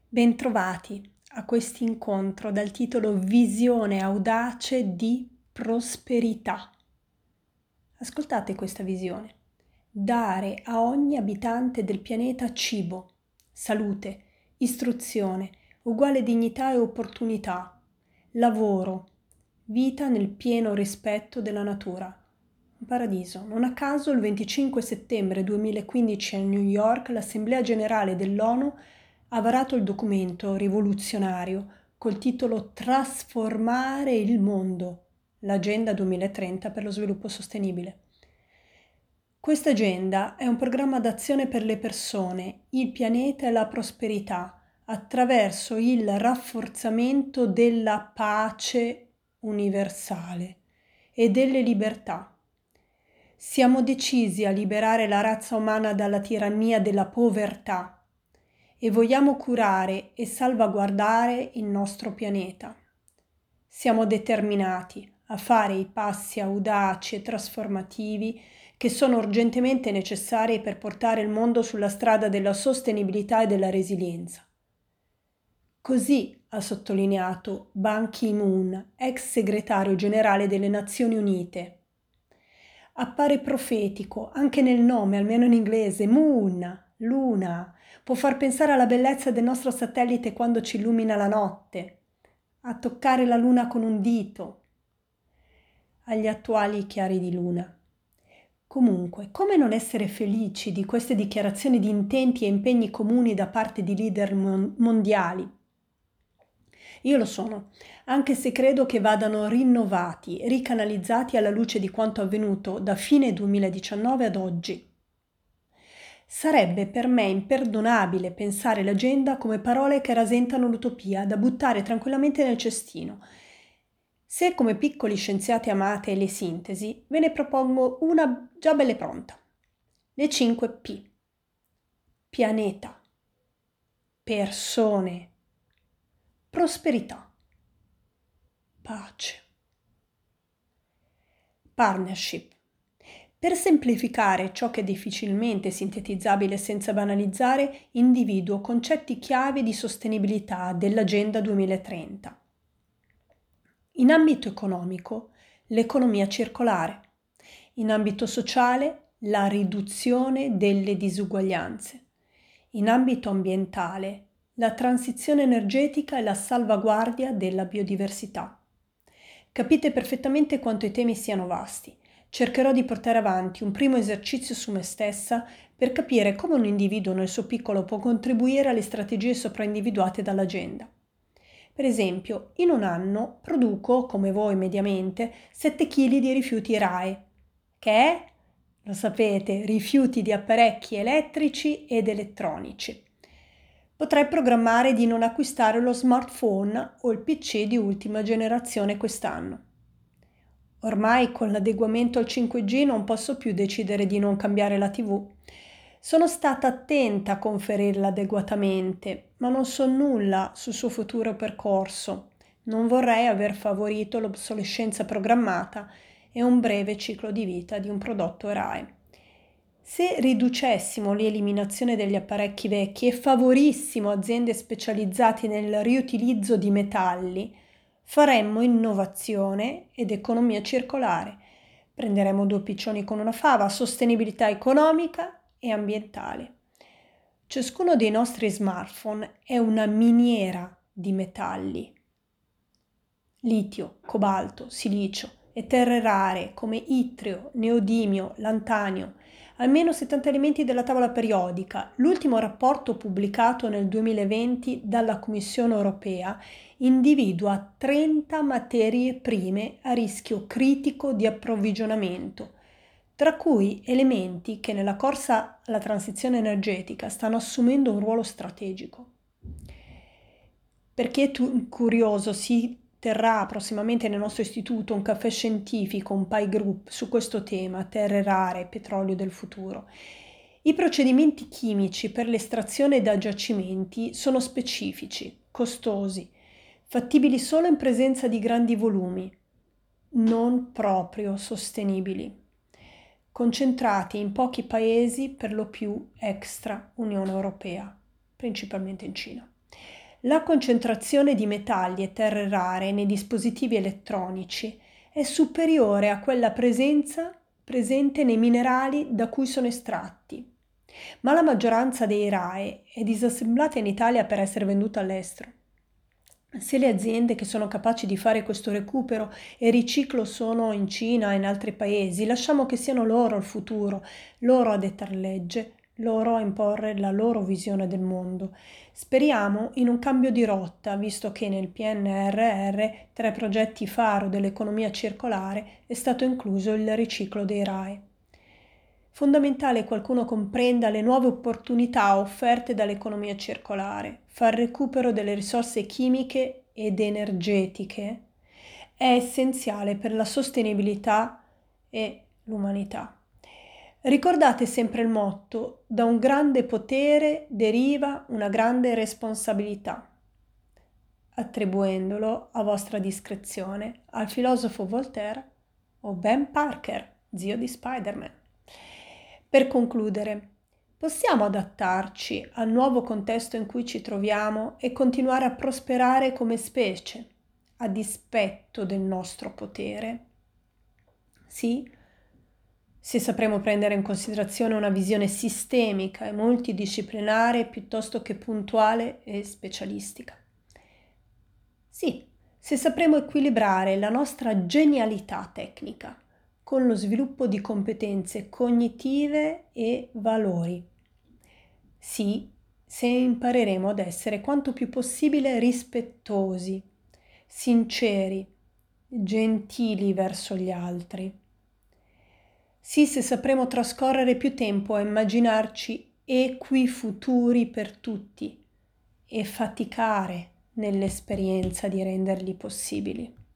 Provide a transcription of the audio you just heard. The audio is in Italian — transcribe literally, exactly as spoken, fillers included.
Bentrovati a questo incontro dal titolo Visione audace di prosperità. Ascoltate questa visione. Dare a ogni abitante del pianeta cibo, salute, istruzione, uguale dignità e opportunità, lavoro, vita nel pieno rispetto della natura. Un paradiso. Non a caso il venticinque settembre duemilaquindici a New York l'Assemblea Generale dell'ONU ha varato il documento rivoluzionario col titolo Trasformare il mondo, l'Agenda duemilatrenta per lo sviluppo sostenibile. Questa agenda è un programma d'azione per le persone, il pianeta e la prosperità attraverso il rafforzamento della pace universale e delle libertà. Siamo decisi a liberare la razza umana dalla tirannia della povertà e vogliamo curare e salvaguardare il nostro pianeta. Siamo determinati a fare i passi audaci e trasformativi che sono urgentemente necessari per portare il mondo sulla strada della sostenibilità e della resilienza. Così ha sottolineato Ban Ki-moon, ex segretario generale delle Nazioni Unite. Appare profetico anche nel nome, almeno in inglese, Moon, luna. Può far pensare alla bellezza del nostro satellite quando ci illumina la notte, a toccare la luna con un dito, agli attuali chiari di luna. Comunque, come non essere felici di queste dichiarazioni di intenti e impegni comuni da parte di leader mon- mondiali? Io lo sono, anche se credo che vadano rinnovati, ricanalizzati alla luce di quanto avvenuto da fine duemiladiciannove ad oggi. Sarebbe per me imperdonabile pensare l'agenda come parole che rasentano l'utopia da buttare tranquillamente nel cestino. Se come piccoli scienziati amate le sintesi, ve ne propongo una già belle pronta. Le cinque P. Pianeta, persone, prosperità, pace, partnership. Per semplificare ciò che è difficilmente sintetizzabile senza banalizzare, individuo concetti chiave di sostenibilità dell'Agenda duemilatrenta. In ambito economico, l'economia circolare. In ambito sociale, la riduzione delle disuguaglianze. In ambito ambientale, la transizione energetica e la salvaguardia della biodiversità. Capite perfettamente quanto i temi siano vasti. Cercherò di portare avanti un primo esercizio su me stessa per capire come un individuo nel suo piccolo può contribuire alle strategie sopraindividuate dall'agenda. Per esempio, in un anno produco, come voi mediamente, sette chili di rifiuti R A E, che è, lo sapete, rifiuti di apparecchi elettrici ed elettronici. Potrei programmare di non acquistare lo smartphone o il P C di ultima generazione quest'anno. Ormai con l'adeguamento al cinque G non posso più decidere di non cambiare la tivù. Sono stata attenta a conferirla adeguatamente, ma non so nulla sul suo futuro percorso. Non vorrei aver favorito l'obsolescenza programmata e un breve ciclo di vita di un prodotto R A E. Se riducessimo l'eliminazione degli apparecchi vecchi e favorissimo aziende specializzate nel riutilizzo di metalli, faremmo innovazione ed economia circolare. Prenderemo due piccioni con una fava, sostenibilità economica e ambientale. Ciascuno dei nostri smartphone è una miniera di metalli. Litio, cobalto, silicio e terre rare come ittrio, neodimio, lantanio, almeno settanta elementi della tavola periodica. L'ultimo rapporto pubblicato nel duemilaventi dalla Commissione europea individua trenta materie prime a rischio critico di approvvigionamento, tra cui elementi che nella corsa alla transizione energetica stanno assumendo un ruolo strategico. Per chi è tu- curioso, si terrà prossimamente nel nostro istituto un caffè scientifico, un pie group su questo tema, terre rare, petrolio del futuro. I procedimenti chimici per l'estrazione da giacimenti sono specifici, costosi, fattibili solo in presenza di grandi volumi, non proprio sostenibili, concentrati in pochi paesi, per lo più extra Unione Europea, principalmente in Cina. La concentrazione di metalli e terre rare nei dispositivi elettronici è superiore a quella presenza presente nei minerali da cui sono estratti, ma la maggioranza dei R A E è disassemblata in Italia per essere venduta all'estero. Se le aziende che sono capaci di fare questo recupero e riciclo sono in Cina e in altri paesi, lasciamo che siano loro il futuro, loro a dettar legge, loro a imporre la loro visione del mondo. Speriamo in un cambio di rotta, visto che nel P N R R, tra i progetti faro dell'economia circolare, è stato incluso il riciclo dei R A E. Fondamentale che qualcuno comprenda le nuove opportunità offerte dall'economia circolare. Far recupero delle risorse chimiche ed energetiche è essenziale per la sostenibilità e l'umanità. Ricordate sempre il motto: da un grande potere deriva una grande responsabilità, attribuendolo a vostra discrezione al filosofo Voltaire o Ben Parker, zio di Spider-Man. Per concludere, possiamo adattarci al nuovo contesto in cui ci troviamo e continuare a prosperare come specie, a dispetto del nostro potere? Sì, se sapremo prendere in considerazione una visione sistemica e multidisciplinare piuttosto che puntuale e specialistica. Sì, se sapremo equilibrare la nostra genialità tecnica con lo sviluppo di competenze cognitive e valori. Sì, se impareremo ad essere quanto più possibile rispettosi, sinceri, gentili verso gli altri. Sì, se sapremo trascorrere più tempo a immaginarci equi futuri per tutti e faticare nell'esperienza di renderli possibili.